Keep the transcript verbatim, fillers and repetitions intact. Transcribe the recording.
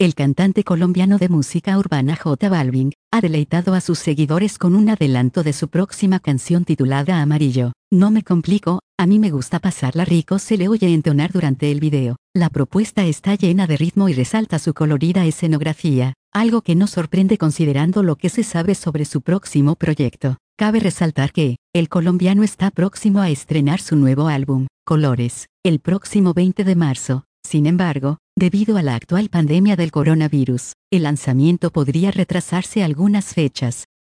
El cantante colombiano de música urbana J Balvin, ha deleitado a sus seguidores con un adelanto de su próxima canción titulada Amarillo. No me complico, a mí me gusta pasarla rico, se le oye entonar durante el video. La propuesta está llena de ritmo y resalta su colorida escenografía, algo que no sorprende considerando lo que se sabe sobre su próximo proyecto. Cabe resaltar que, el colombiano está próximo a estrenar su nuevo álbum, Colores, el próximo veinte de marzo. Sin embargo, debido a la actual pandemia del coronavirus, el lanzamiento podría retrasarse algunas fechas.